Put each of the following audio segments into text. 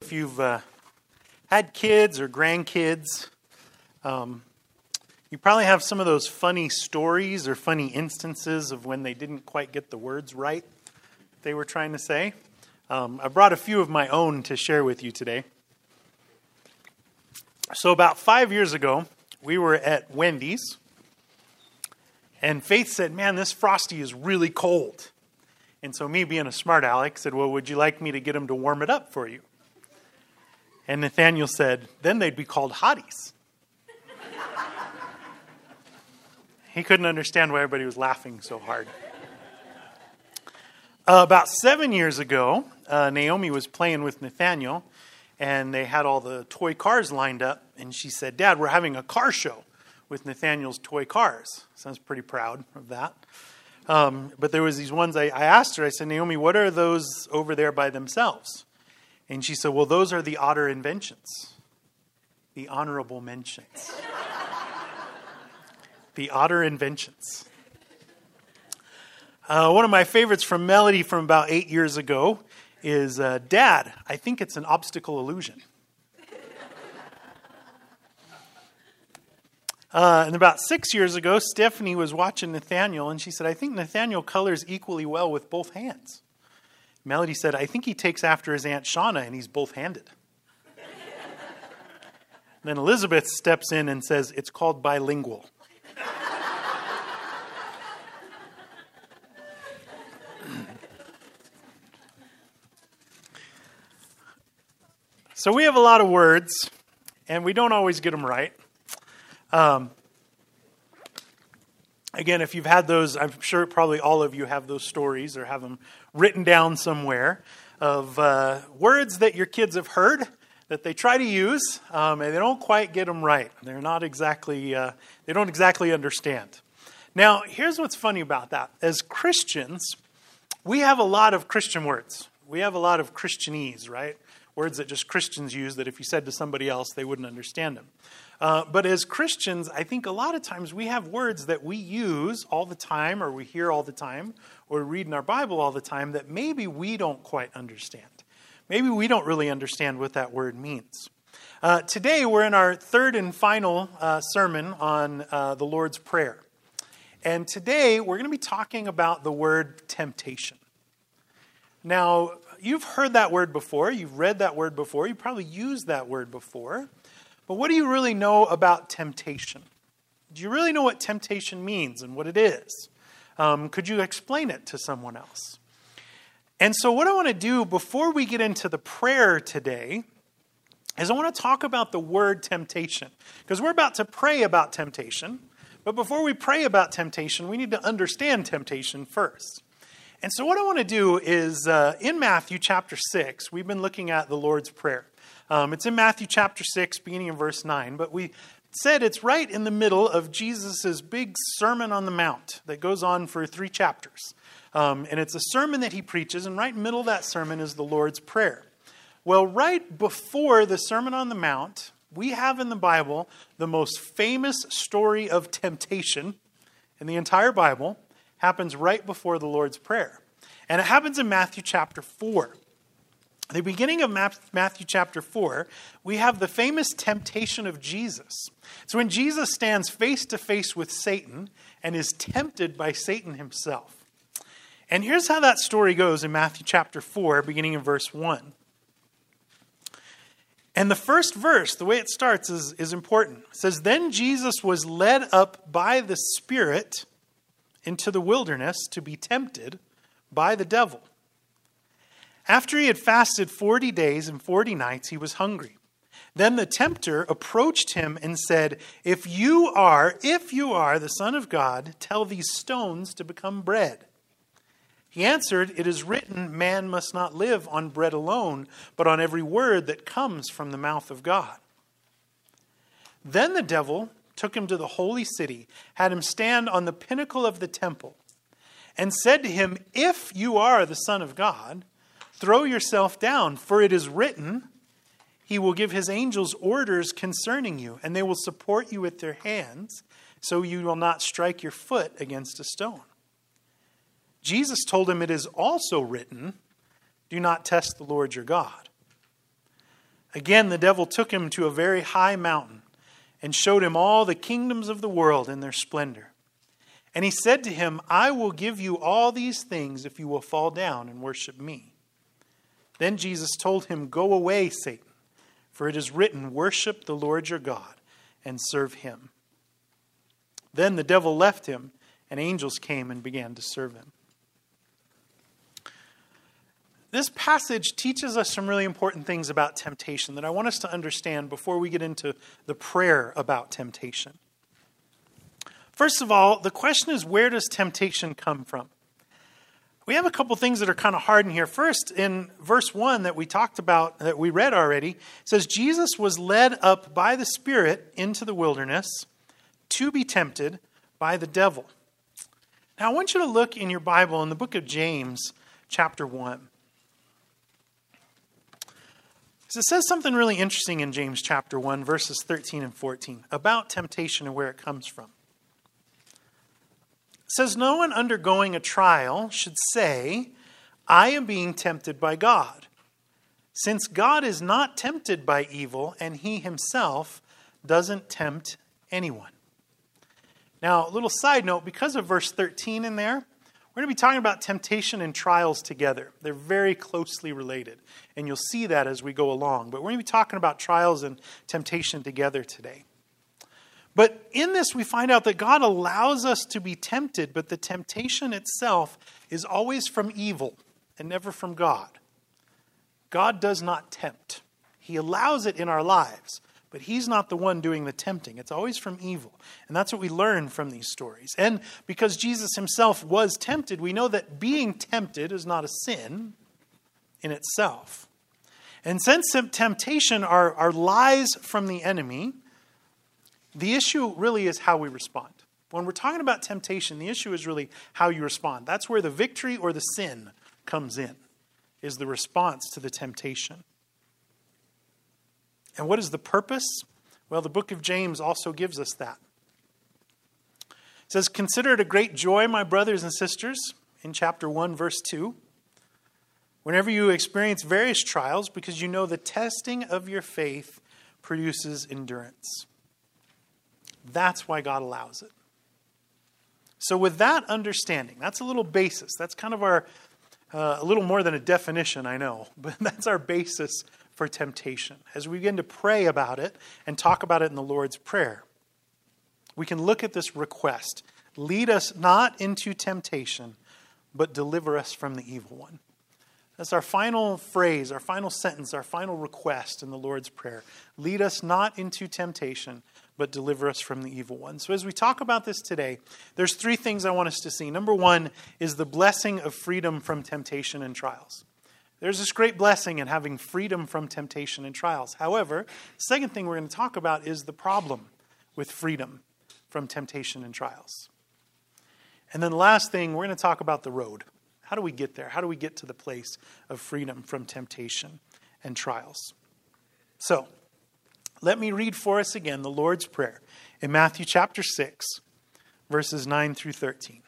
if you've had kids or grandkids, you probably have some of those funny stories or funny instances of when they didn't quite get the words right they were trying to say. I brought a few of my own to share with you today. So about 5 years ago, we were at Wendy's, and Faith said, "Man, this Frosty is really cold." And so me, being a smart aleck, said, "Well, would you like me to get him to warm it up for you?" And Nathaniel said, "Then they'd be called hotties." He couldn't understand why everybody was laughing so hard. About 7 years ago, Naomi was playing with Nathaniel, and they had all the toy cars lined up. And she said, "Dad, we're having a car show with Nathaniel's toy cars." So I was pretty proud of that. But there was these ones, I asked her, I said, "Naomi, what are those over there by themselves?" And she said, "Well, those are the Otter inventions. The honorable mentions." The Otter inventions. One of my favorites from Melody from about 8 years ago is, "Dad, I think it's an optical illusion." And about 6 years ago, Stephanie was watching Nathaniel, and she said, "I think Nathaniel colors equally well with both hands." Melody said, "I think he takes after his Aunt Shauna, and he's both-handed." Then Elizabeth steps in and says, "It's called bilingual." So we have a lot of words, and we don't always get them right. Again, if you've had those, I'm sure probably all of you have those stories or have them written down somewhere of words that your kids have heard that they try to use, and they don't quite get them right. They're not exactly, they don't exactly understand. Now, here's what's funny about that. As Christians, we have a lot of Christian words. We have a lot of Christianese, right? Words that just Christians use that if you said to somebody else, they wouldn't understand them. But as Christians, I think a lot of times we have words that we use all the time, or we hear all the time, or read in our Bible all the time that maybe we don't quite understand. Maybe we don't really understand what that word means. Today, we're in our third and final sermon on the Lord's Prayer. And today, we're going to be talking about the word temptation. Now, you've heard that word before. You've read that word before. You probably used that word before. But what do you really know about temptation? Do you really know what temptation means and what it is? Could you explain it to someone else? And so what I want to do before we get into the prayer today is I want to talk about the word temptation. Because we're about to pray about temptation. But before we pray about temptation, we need to understand temptation first. And so what I want to do is, in Matthew chapter 6, we've been looking at the Lord's Prayer. It's in Matthew chapter 6, beginning in verse 9. But we said it's right in the middle of Jesus' big Sermon on the Mount that goes on for 3 chapters. And it's a sermon that he preaches, and right in the middle of that sermon is the Lord's Prayer. Well, right before the Sermon on the Mount, we have in the Bible the most famous story of temptation in the entire Bible. Happens right before the Lord's Prayer. And it happens in Matthew chapter 4. At the beginning of Matthew chapter 4, we have the famous temptation of Jesus. So when Jesus stands face to face with Satan and is tempted by Satan himself. And here's how that story goes in Matthew chapter 4, beginning in verse 1. And the first verse, the way it starts, is important. It says, "Then Jesus was led up by the Spirit into the wilderness to be tempted by the devil. After he had fasted 40 days and 40 nights, he was hungry. Then the tempter approached him and said, If you are the Son of God, tell these stones to become bread." He answered, "It is written, man must not live on bread alone, but on every word that comes from the mouth of God." Then the devil took him to the holy city, had him stand on the pinnacle of the temple, and said to him, "If you are the Son of God, throw yourself down, for it is written, he will give his angels orders concerning you, and they will support you with their hands, so you will not strike your foot against a stone." Jesus told him, "It is also written, do not test the Lord your God." Again, the devil took him to a very high mountain and showed him all the kingdoms of the world in their splendor. And he said to him, I will give you all these things if you will fall down and worship me. Then Jesus told him, Go away, Satan, for it is written, Worship the Lord your God and serve him. Then the devil left him, and angels came and began to serve him. This passage teaches us some really important things about temptation that I want us to understand before we get into the prayer about temptation. First of all, the question is, where does temptation come from? We have a couple things that are kind of hard in here. First, in verse 1 that we talked about, that we read already, it says, Jesus was led up by the Spirit into the wilderness to be tempted by the devil. Now, I want you to look in your Bible in the book of James, chapter 1. It says something really interesting in James chapter 1, verses 13 and 14, about temptation and where it comes from. It says, No one undergoing a trial should say, I am being tempted by God, since God is not tempted by evil, and he himself doesn't tempt anyone. Now, a little side note, because of verse 13 in there, we're going to be talking about temptation and trials together. They're very closely related, and you'll see that as we go along. But we're going to be talking about trials and temptation together today. But in this, we find out that God allows us to be tempted, but the temptation itself is always from evil and never from God. God does not tempt. He allows it in our lives, but he's not the one doing the tempting. It's always from evil. And that's what we learn from these stories. And because Jesus himself was tempted, we know that being tempted is not a sin in itself. And since temptation are lies from the enemy, the issue really is how we respond. When we're talking about temptation, the issue is really how you respond. That's where the victory or the sin comes in, is the response to the temptation. And what is the purpose? Well, the book of James also gives us that. It says, Consider it a great joy, my brothers and sisters, in chapter 1, verse 2, whenever you experience various trials, because you know the testing of your faith produces endurance. That's why God allows it. So with that understanding, that's a little basis. That's kind of our, a little more than a definition, I know, but that's our basis for temptation. As we begin to pray about it and talk about it in the Lord's Prayer, we can look at this request. Lead us not into temptation, but deliver us from the evil one. That's our final phrase, our final sentence, our final request in the Lord's Prayer. Lead us not into temptation, but deliver us from the evil one. So as we talk about this today, there's three things I want us to see. Number one is the blessing of freedom from temptation and trials. There's this great blessing in having freedom from temptation and trials. However, the second thing we're going to talk about is the problem with freedom from temptation and trials. And then the last thing, we're going to talk about the road. How do we get there? How do we get to the place of freedom from temptation and trials? So, let me read for us again the Lord's Prayer in Matthew chapter 6, verses 9 through 13.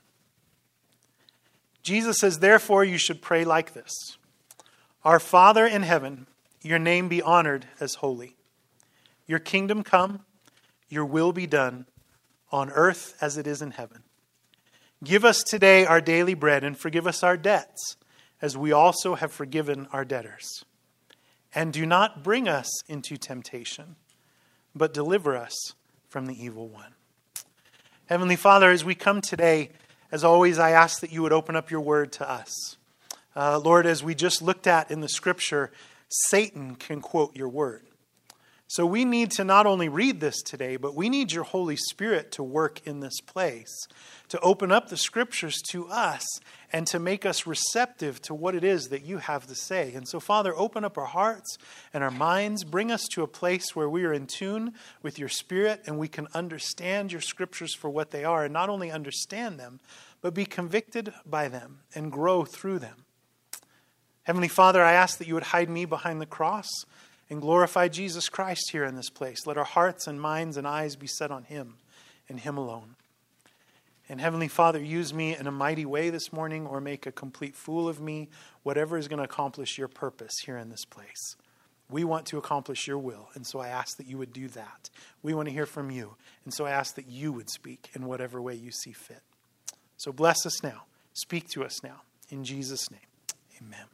Jesus says, Therefore you should pray like this. Our Father in heaven, your name be honored as holy. Your kingdom come, your will be done, on earth as it is in heaven. Give us today our daily bread, and forgive us our debts, as we also have forgiven our debtors. And do not bring us into temptation, but deliver us from the evil one. Heavenly Father, as we come today, as always, I ask that you would open up your word to us. Lord, as we just looked at in the scripture, Satan can quote your word. So we need to not only read this today, but we need your Holy Spirit to work in this place, to open up the scriptures to us and to make us receptive to what it is that you have to say. And so, Father, open up our hearts and our minds. Bring us to a place where we are in tune with your Spirit and we can understand your scriptures for what they are, and not only understand them, but be convicted by them and grow through them. Heavenly Father, I ask that you would hide me behind the cross and glorify Jesus Christ here in this place. Let our hearts and minds and eyes be set on him and him alone. And Heavenly Father, use me in a mighty way this morning, or make a complete fool of me, whatever is going to accomplish your purpose here in this place. We want to accomplish your will, and so I ask that you would do that. We want to hear from you, and so I ask that you would speak in whatever way you see fit. So bless us now. Speak to us now. In Jesus' name, amen.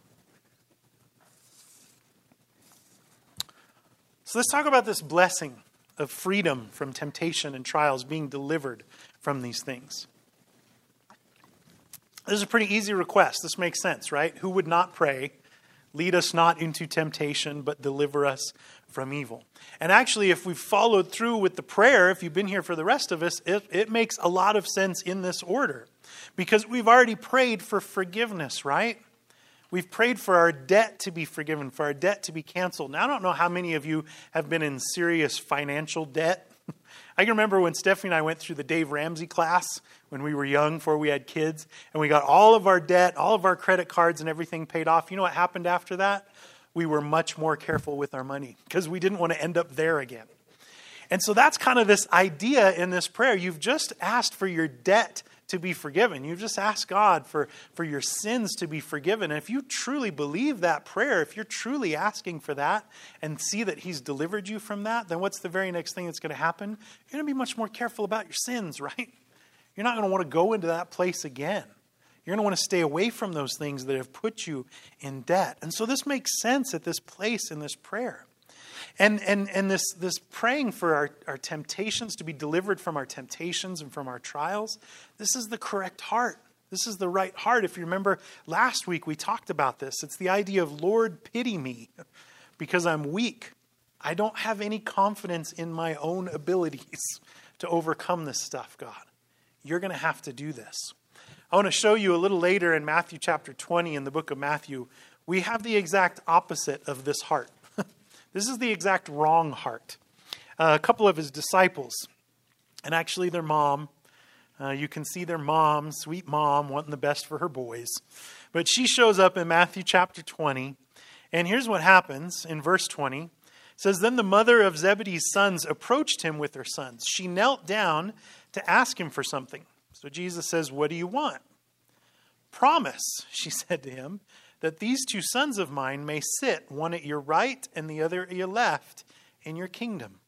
So let's talk about this blessing of freedom from temptation and trials, being delivered from these things. This is a pretty easy request. This makes sense, right? Who would not pray, lead us not into temptation, but deliver us from evil? And actually, if we've followed through with the prayer, if you've been here for the rest of us, it makes a lot of sense in this order. Because we've already prayed for forgiveness, right? We've prayed for our debt to be forgiven, for our debt to be canceled. Now, I don't know how many of you have been in serious financial debt. I can remember when Stephanie and I went through the Dave Ramsey class when we were young, before we had kids, and we got all of our debt, all of our credit cards and everything paid off. You know what happened after that? We were much more careful with our money because we didn't want to end up there again. And so that's kind of this idea in this prayer. You've just asked for your debt to be forgiven. You've just asked God for your sins to be forgiven. And if you truly believe that prayer, if you're truly asking for that and see that He's delivered you from that, then what's the very next thing that's going to happen? You're going to be much more careful about your sins, right? You're not going to want to go into that place again. You're going to want to stay away from those things that have put you in debt. And so this makes sense at this place in this prayer. And this praying for our temptations, to be delivered from our temptations and from our trials, this is the correct heart. This is the right heart. If you remember last week, we talked about this. It's the idea of, Lord, pity me because I'm weak. I don't have any confidence in my own abilities to overcome this stuff, God. You're going to have to do this. I want to show you a little later in Matthew chapter 20 in the book of Matthew, we have the exact opposite of this heart. This is the exact wrong heart. A couple of his disciples, and actually their mom, you can see their mom, sweet mom, wanting the best for her boys. But she shows up in Matthew chapter 20, and here's what happens in verse 20. It says, "Then the mother of Zebedee's sons approached him with her sons. She knelt down to ask him for something. So Jesus says, 'What do you want?' 'Promise,' she said to him, 'that these two sons of mine may sit, one at your right and the other at your left, in your kingdom.'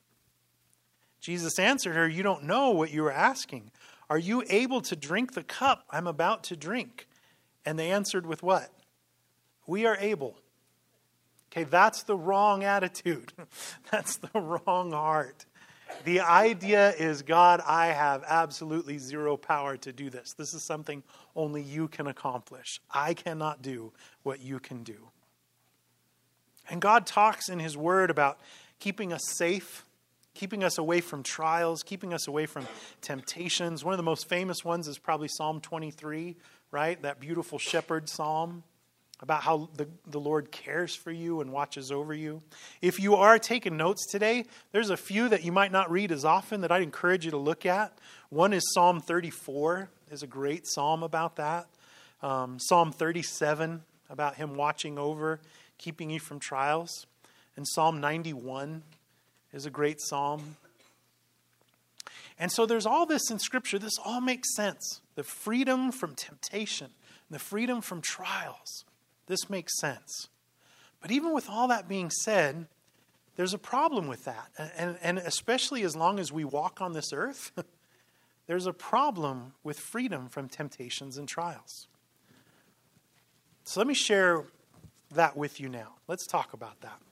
Jesus answered her, 'You don't know what you are asking. Are you able to drink the cup I'm about to drink?' And they answered with what? 'We are able.'" Okay, that's the wrong attitude. That's the wrong heart. The idea is, God, I have absolutely zero power to do this. This is something only you can accomplish. I cannot do what you can do. And God talks in His Word about keeping us safe, keeping us away from trials, keeping us away from temptations. One of the most famous ones is probably Psalm 23, right? That beautiful shepherd psalm about how the Lord cares for you and watches over you. If you are taking notes today, there's a few that you might not read as often that I'd encourage you to look at. One is Psalm 34, is a great psalm about that. Psalm 37, about Him watching over, keeping you from trials. And Psalm 91 is a great psalm. And so there's all this in Scripture. This all makes sense. The freedom from temptation, the freedom from trials. This makes sense. But even with all that being said, there's a problem with that. And especially as long as we walk on this earth, there's a problem with freedom from temptations and trials. So let me share that with you now. Let's talk about that.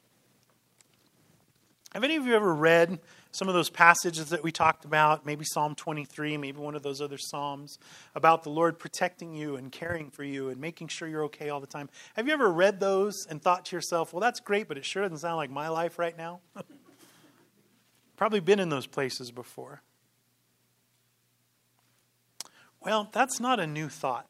Have any of you ever read some of those passages that we talked about, maybe Psalm 23, maybe one of those other Psalms, about the Lord protecting you and caring for you and making sure you're okay all the time? Have you ever read those and thought to yourself, well, that's great, but it sure doesn't sound like my life right now? Probably been in those places before. Well, that's not a new thought.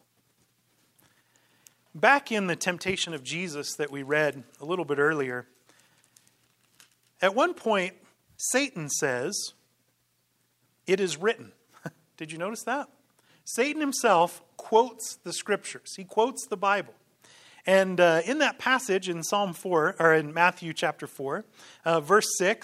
Back in the temptation of Jesus that we read a little bit earlier, at one point, Satan says, "It is written." Did you notice that? Satan himself quotes the Scriptures. He quotes the Bible. And in that passage in Psalm 4, or in Matthew chapter 4, verse 6,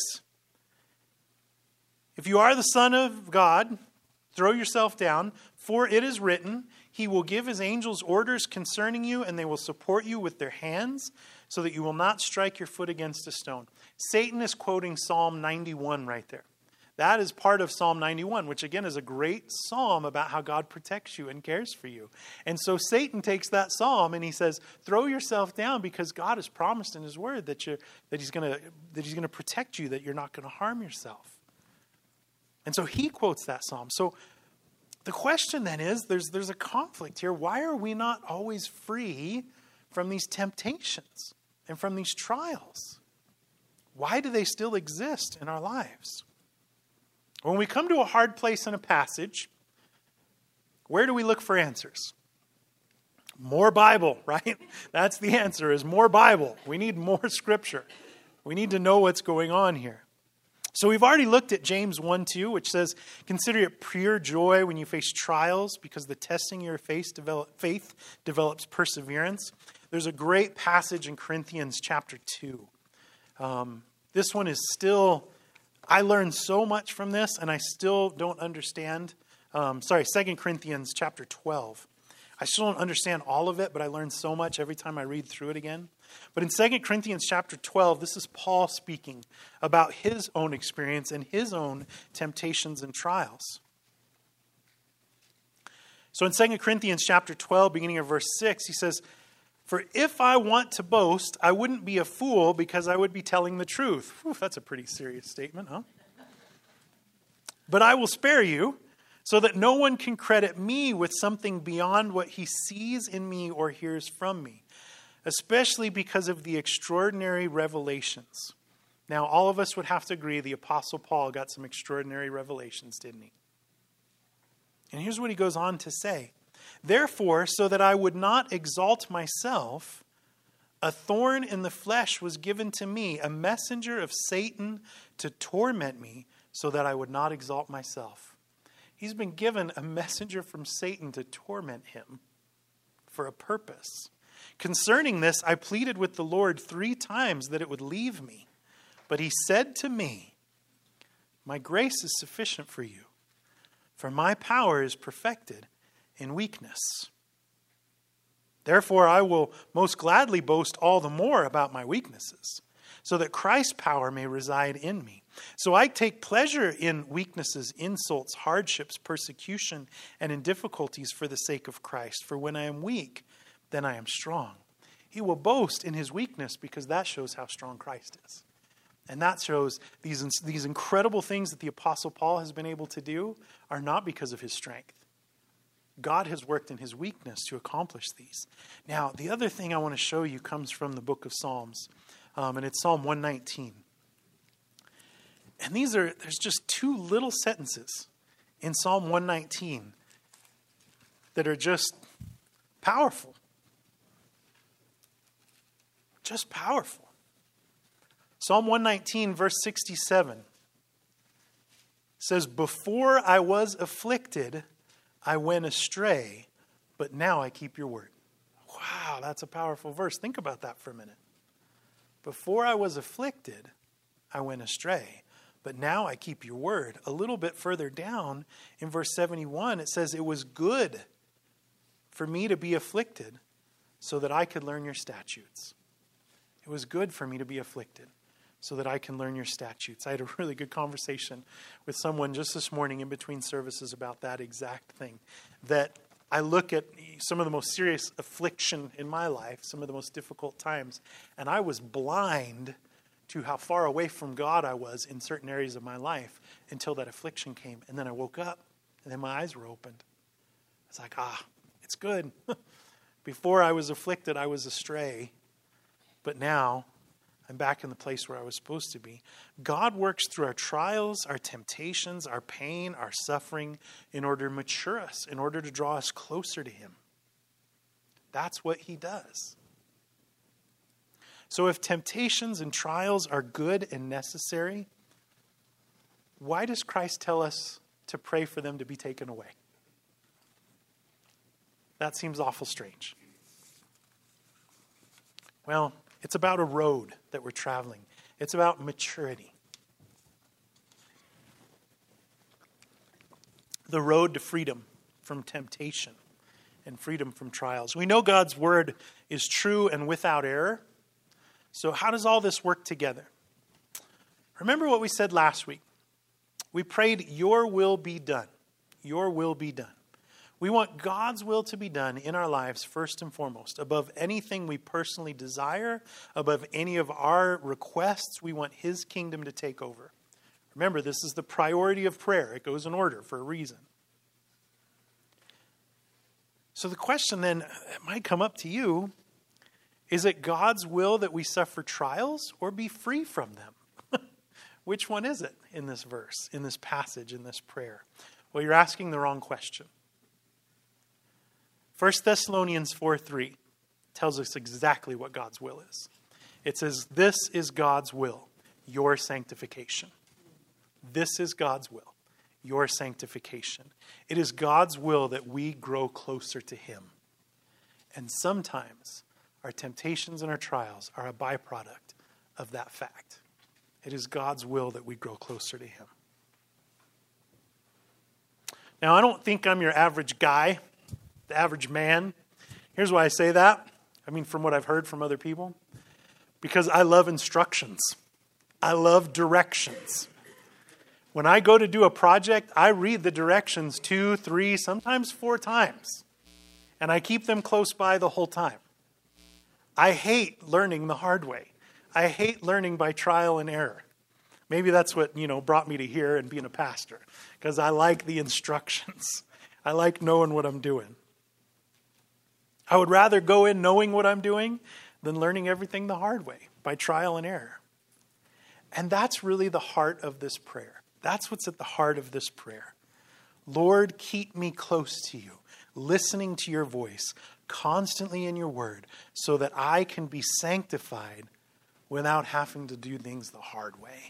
"If you are the Son of God, throw yourself down, for it is written, He will give his angels orders concerning you, and they will support you with their hands so that you will not strike your foot against a stone. Satan is quoting Psalm 91 right there. That is part of Psalm 91, which again is a great psalm about how God protects you and cares for you. And so Satan takes that psalm and he says, throw yourself down because God has promised in his word that he's going to protect you, that you're not going to harm yourself. And so he quotes that psalm. So the question then is, there's a conflict here. Why are we not always free from these temptations and from these trials? Why do they still exist in our lives? When we come to a hard place in a passage, where do we look for answers? More Bible, right? That's the answer, is more Bible. We need more Scripture. We need to know what's going on here. So we've already looked at James 1:2, which says, consider it pure joy when you face trials, because the testing of your faith develops perseverance. There's a great passage in Corinthians chapter 2. This one is still, I learned so much from this, and I still don't understand. 2 Corinthians chapter 12. I still don't understand all of it, but I learn so much every time I read through it again. But in 2 Corinthians chapter 12, this is Paul speaking about his own experience and his own temptations and trials. So in 2 Corinthians chapter 12, beginning of verse 6, he says, for if I want to boast, I wouldn't be a fool because I would be telling the truth. Whew, that's a pretty serious statement, huh? But I will spare you, so that no one can credit me with something beyond what he sees in me or hears from me, especially because of the extraordinary revelations. Now, all of us would have to agree the Apostle Paul got some extraordinary revelations, didn't he? And here's what he goes on to say. Therefore, so that I would not exalt myself, a thorn in the flesh was given to me, a messenger of Satan to torment me, so that I would not exalt myself. He's been given a messenger from Satan to torment him for a purpose. Concerning this, I pleaded with the Lord 3 times that it would leave me. But he said to me, my grace is sufficient for you, for my power is perfected in weakness. Therefore, I will most gladly boast all the more about my weaknesses, so that Christ's power may reside in me. So I take pleasure in weaknesses, insults, hardships, persecution, and in difficulties for the sake of Christ. For when I am weak, then I am strong. He will boast in his weakness because that shows how strong Christ is. And that shows these incredible things that the Apostle Paul has been able to do are not because of his strength. God has worked in his weakness to accomplish these. Now, the other thing I want to show you comes from the book of Psalms, and it's Psalm 119. And there's just 2 little sentences in Psalm 119 that are just powerful. Just powerful. Psalm 119, verse 67 says, before I was afflicted, I went astray, but now I keep your word. Wow, that's a powerful verse. Think about that for a minute. Before I was afflicted, I went astray, but now I keep your word. A little bit further down in verse 71, it says, it was good for me to be afflicted so that I could learn your statutes. It was good for me to be afflicted so that I can learn your statutes. I had a really good conversation with someone just this morning in between services about that exact thing. That I look at some of the most serious affliction in my life, some of the most difficult times, and I was blind to how far away from God I was in certain areas of my life until that affliction came. And then I woke up, and then my eyes were opened. It's like, it's good. Before I was afflicted, I was astray. But now, I'm back in the place where I was supposed to be. God works through our trials, our temptations, our pain, our suffering in order to mature us, in order to draw us closer to him. That's what he does. So if temptations and trials are good and necessary, why does Christ tell us to pray for them to be taken away? That seems awful strange. Well, it's about a road that we're traveling. It's about maturity. The road to freedom from temptation and freedom from trials. We know God's word is true and without error. So how does all this work together? Remember what we said last week. We prayed, your will be done. Your will be done. We want God's will to be done in our lives first and foremost. Above anything we personally desire, above any of our requests, we want his kingdom to take over. Remember, this is the priority of prayer. It goes in order for a reason. So the question then that might come up to you, is it God's will that we suffer trials or be free from them? Which one is it in this verse, in this passage, in this prayer? Well, you're asking the wrong question. 1 Thessalonians 4:3 tells us exactly what God's will is. It says, this is God's will, your sanctification. This is God's will, your sanctification. It is God's will that we grow closer to him. And sometimes our temptations and our trials are a byproduct of that fact. It is God's will that we grow closer to him. Now, I don't think I'm your average guy, the average man. Here's why I say that. I mean, from what I've heard from other people. Because I love instructions. I love directions. When I go to do a project, I read the directions 2, 3, sometimes 4 times. And I keep them close by the whole time. I hate learning the hard way. I hate learning by trial and error. Maybe that's what, brought me to here and being a pastor. Because I like the instructions. I like knowing what I'm doing. I would rather go in knowing what I'm doing than learning everything the hard way, by trial and error. And that's really the heart of this prayer. That's what's at the heart of this prayer. Lord, keep me close to you, listening to your voice, constantly in your word, so that I can be sanctified without having to do things the hard way.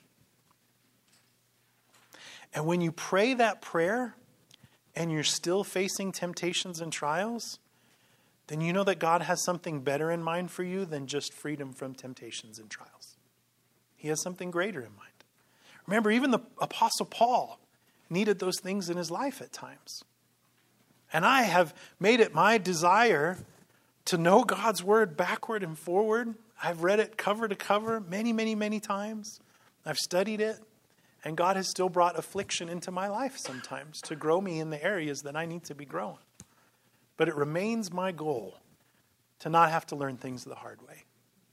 And when you pray that prayer and you're still facing temptations and trials, then you know that God has something better in mind for you than just freedom from temptations and trials. He has something greater in mind. Remember, even the Apostle Paul needed those things in his life at times. And I have made it my desire to know God's word backward and forward. I've read it cover to cover many, many, many times. I've studied it. And God has still brought affliction into my life sometimes to grow me in the areas that I need to be growing. But it remains my goal to not have to learn things the hard way.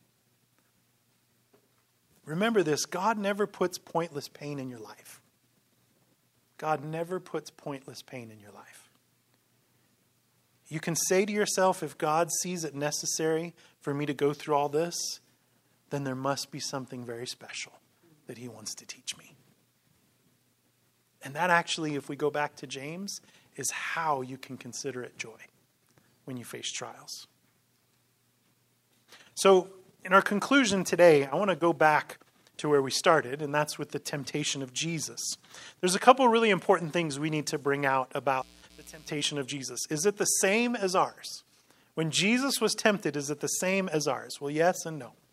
Remember this, God never puts pointless pain in your life. God never puts pointless pain in your life. You can say to yourself, if God sees it necessary for me to go through all this, then there must be something very special that he wants to teach me. And that actually, if we go back to James, is how you can consider it joy when you face trials. So, in our conclusion today, I want to go back to where we started, and that's with the temptation of Jesus. There's a couple really important things we need to bring out about the temptation of Jesus. Is it the same as ours? When Jesus was tempted, is it the same as ours? Well, yes and no.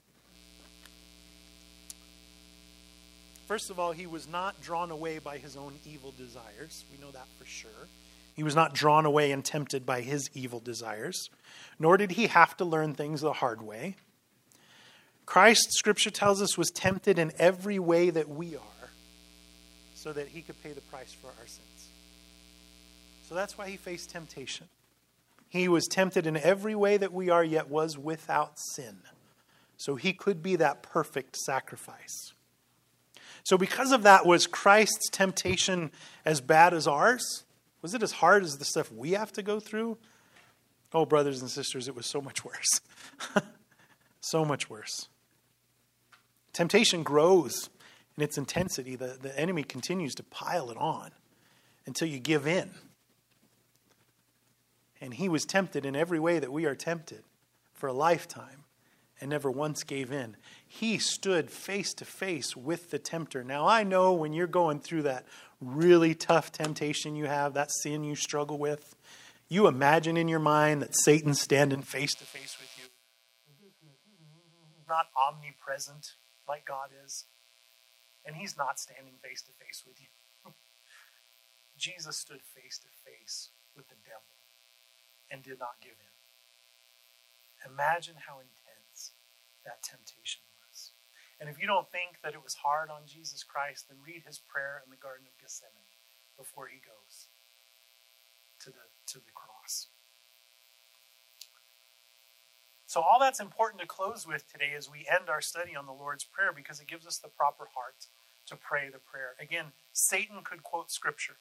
First of all, he was not drawn away by his own evil desires. We know that for sure. He was not drawn away and tempted by his evil desires, nor did he have to learn things the hard way. Christ, Scripture tells us, was tempted in every way that we are, so that he could pay the price for our sins. So that's why he faced temptation. He was tempted in every way that we are, yet was without sin. So he could be that perfect sacrifice. So because of that, was Christ's temptation as bad as ours? Was it as hard as the stuff we have to go through? Oh, brothers and sisters, it was so much worse. So much worse. Temptation grows in its intensity. The enemy continues to pile it on until you give in. And he was tempted in every way that we are tempted for a lifetime and never once gave in. He stood face to face with the tempter. Now, I know when you're going through that really tough temptation you have, that sin you struggle with, you imagine in your mind that Satan's standing face to face with you. Not omnipresent like God is. And he's not standing face to face with you. Jesus stood face to face with the devil. and did not give in. Imagine how intense that temptation was. And if you don't think that it was hard on Jesus Christ, then read his prayer in the Garden of Gethsemane before he goes to the cross. So all that's important to close with today as we end our study on the Lord's Prayer, because it gives us the proper heart to pray the prayer. Again, Satan could quote Scripture.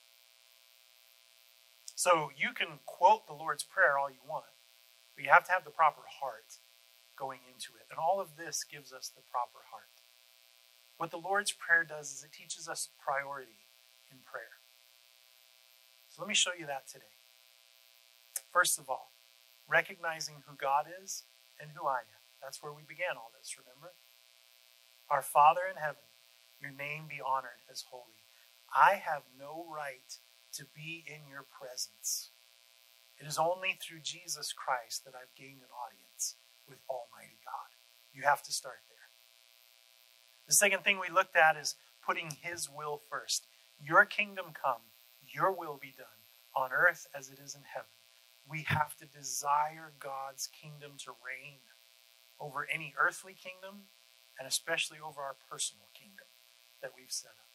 So you can quote the Lord's Prayer all you want, but you have to have the proper heart going into it. And all of this gives us the proper heart. What the Lord's Prayer does is it teaches us priority in prayer. So let me show you that today. First of all, recognizing who God is and who I am. That's where we began all this, remember? Our Father in heaven, your name be honored as holy. I have no right to be in your presence. It is only through Jesus Christ that I've gained an audience with Almighty God. You have to start there. The second thing we looked at is putting his will first. Your kingdom come, your will be done on earth as it is in heaven. We have to desire God's kingdom to reign over any earthly kingdom, and especially over our personal kingdom that we've set up.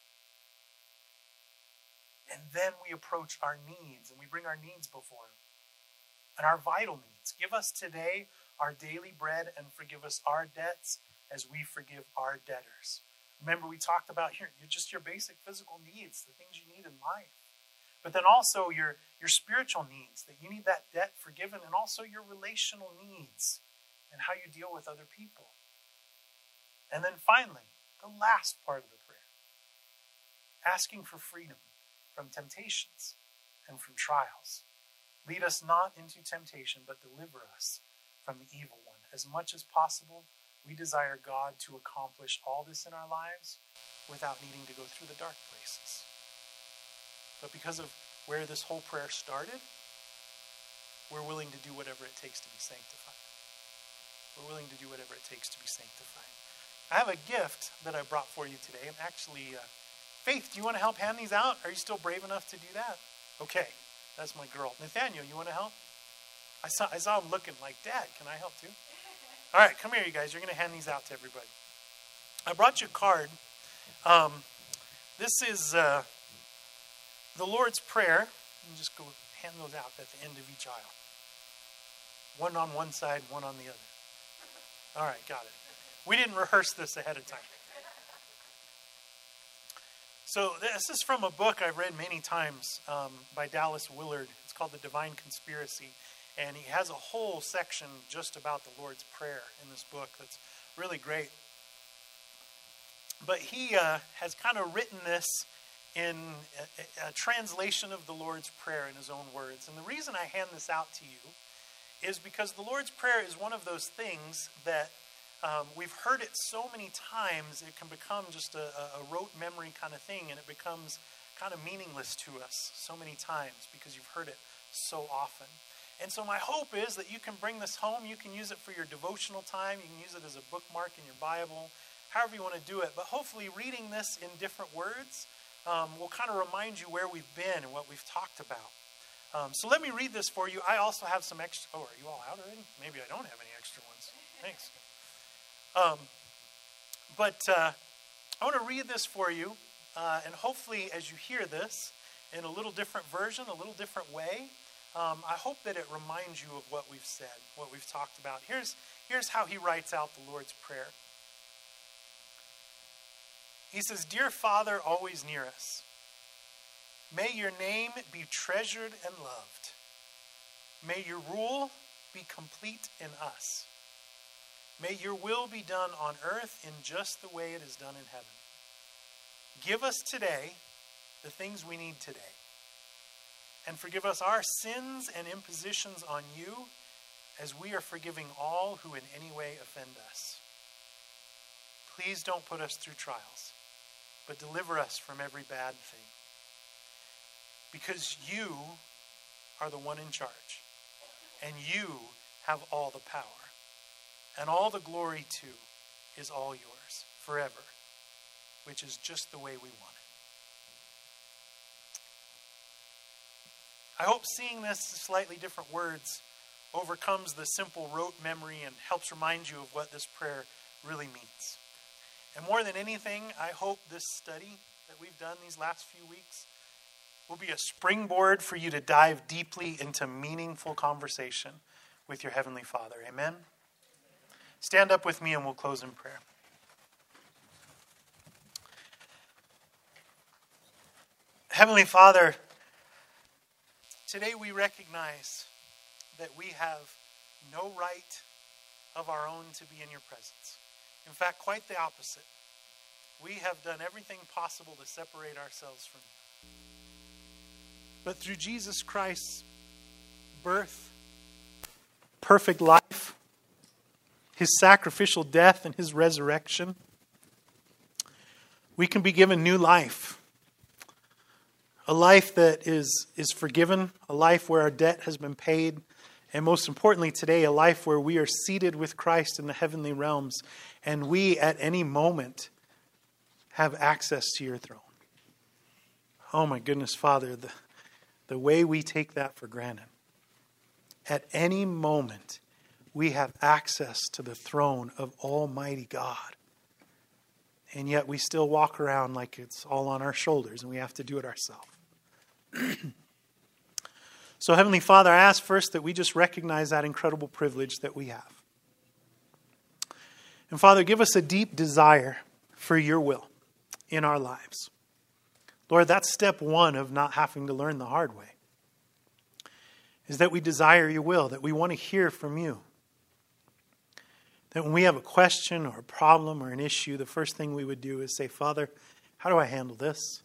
And then we approach our needs, and we bring our needs before him. And our vital needs. Give us today our daily bread, and forgive us our debts as we forgive our debtors. Remember, we talked about here, just your basic physical needs, the things you need in life. But then also your spiritual needs, that you need that debt forgiven, and also your relational needs and how you deal with other people. And then finally, the last part of the prayer, asking for freedom from temptations and from trials. Lead us not into temptation, but deliver us from the evil one. As much as possible, we desire God to accomplish all this in our lives without needing to go through the dark places. But because of where this whole prayer started, we're willing to do whatever it takes to be sanctified. We're willing to do whatever it takes to be sanctified. I have a gift that I brought for you today. And actually, Faith, do you want to help hand these out? Are you still brave enough to do that? Okay, that's my girl. Nathaniel, you want to help? I saw him looking like, Dad, can I help too? All right, come here, you guys. You're going to hand these out to everybody. I brought you a card. This is the Lord's Prayer. You just go hand those out at the end of each aisle. One on one side, one on the other. All right, got it. We didn't rehearse this ahead of time. So this is from a book I've read many times by Dallas Willard. It's called The Divine Conspiracy. And he has a whole section just about the Lord's Prayer in this book that's really great. But he has kind of written this in a translation of the Lord's Prayer in his own words. And the reason I hand this out to you is because the Lord's Prayer is one of those things that we've heard it so many times, it can become just a rote memory kind of thing, and it becomes kind of meaningless to us so many times because you've heard it so often. And so my hope is that you can bring this home. You can use it for your devotional time. You can use it as a bookmark in your Bible, however you want to do it. But hopefully reading this in different words will kind of remind you where we've been and what we've talked about. So let me read this for you. I also have some extra... Oh, are you all out already? Maybe I don't have any extra ones. Thanks. I want to read this for you. And hopefully as you hear this in a little different version, a little different way, I hope that it reminds you of what we've said, what we've talked about. Here's how he writes out the Lord's Prayer. He says, Dear Father, always near us, may your name be treasured and loved. May your rule be complete in us. May your will be done on earth in just the way it is done in heaven. Give us today the things we need today. And forgive us our sins and impositions on you as we are forgiving all who in any way offend us. Please don't put us through trials, but deliver us from every bad thing. Because you are the one in charge, and you have all the power. And all the glory too is all yours forever, which is just the way we want it. I hope seeing this slightly different words overcomes the simple rote memory and helps remind you of what this prayer really means. And more than anything, I hope this study that we've done these last few weeks will be a springboard for you to dive deeply into meaningful conversation with your Heavenly Father. Amen? Stand up with me and we'll close in prayer. Heavenly Father, today we recognize that we have no right of our own to be in your presence. In fact, quite the opposite. We have done everything possible to separate ourselves from you. But through Jesus Christ's birth, perfect life, his sacrificial death, and his resurrection, we can be given new life. A life that is forgiven, a life where our debt has been paid, and most importantly today, a life where we are seated with Christ in the heavenly realms, and we at any moment have access to your throne. Oh my goodness, Father, the way we take that for granted. At any moment, we have access to the throne of Almighty God. And yet we still walk around like it's all on our shoulders and we have to do it ourselves. So Heavenly Father, I ask first that we just recognize that incredible privilege that we have. And Father, give us a deep desire for your will in our lives. Lord, that's step one of not having to learn the hard way. Is that we desire your will, that we want to hear from you. That when we have a question or a problem or an issue, the first thing we would do is say, Father, how do I handle this?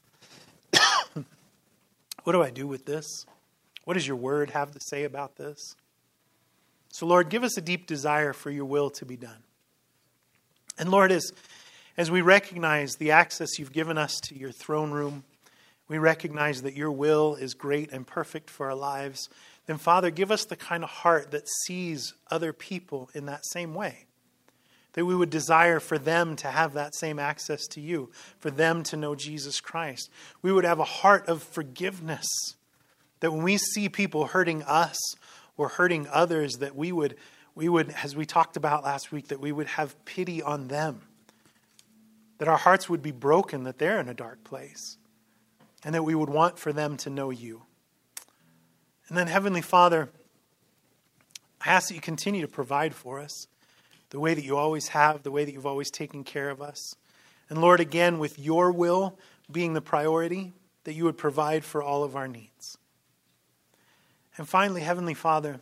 What do I do with this? What does your word have to say about this? So Lord, give us a deep desire for your will to be done. And Lord, as we recognize the access you've given us to your throne room, we recognize that your will is great and perfect for our lives, then Father, give us the kind of heart that sees other people in that same way. That we would desire for them to have that same access to you, for them to know Jesus Christ. We would have a heart of forgiveness, that when we see people hurting us or hurting others, that we would, as we talked about last week, that we would have pity on them. That our hearts would be broken, that they're in a dark place. And that we would want for them to know you. And then Heavenly Father, I ask that you continue to provide for us the way that you always have, the way that you've always taken care of us. And Lord, again, with your will being the priority, that you would provide for all of our needs. And finally, Heavenly Father,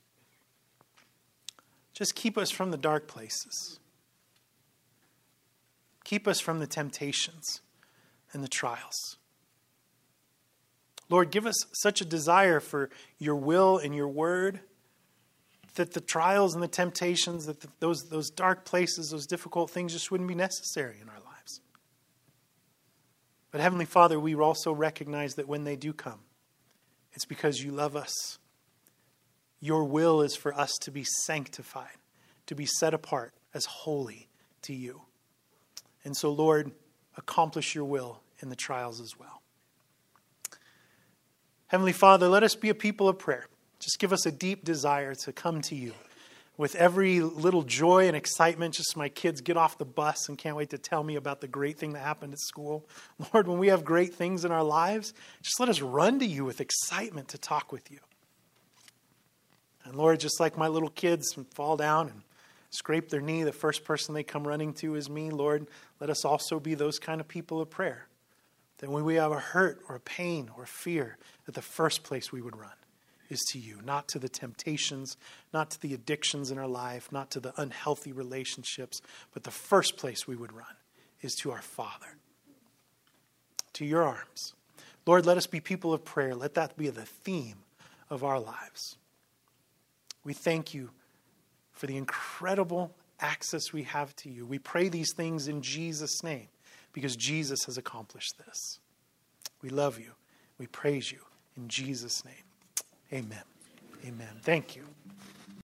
just keep us from the dark places. Keep us from the temptations and the trials. Lord, give us such a desire for your will and your word, that the trials and the temptations, that those dark places, those difficult things just wouldn't be necessary in our lives. But Heavenly Father, we also recognize that when they do come, it's because you love us. Your will is for us to be sanctified, to be set apart as holy to you. And so, Lord, accomplish your will in the trials as well. Heavenly Father, let us be a people of prayer. Just give us a deep desire to come to you with every little joy and excitement. Just my kids get off the bus and can't wait to tell me about the great thing that happened at school. Lord, when we have great things in our lives, just let us run to you with excitement to talk with you. And Lord, just like my little kids fall down and scrape their knee, the first person they come running to is me. Lord, let us also be those kind of people of prayer. That when we have a hurt or a pain or a fear, that the first place we would run is to you, not to the temptations, not to the addictions in our life, not to the unhealthy relationships, but the first place we would run is to our Father, to your arms. Lord, let us be people of prayer. Let that be the theme of our lives. We thank you for the incredible access we have to you. We pray these things in Jesus' name because Jesus has accomplished this. We love you. We praise you in Jesus' name. Amen. Amen. Thank you.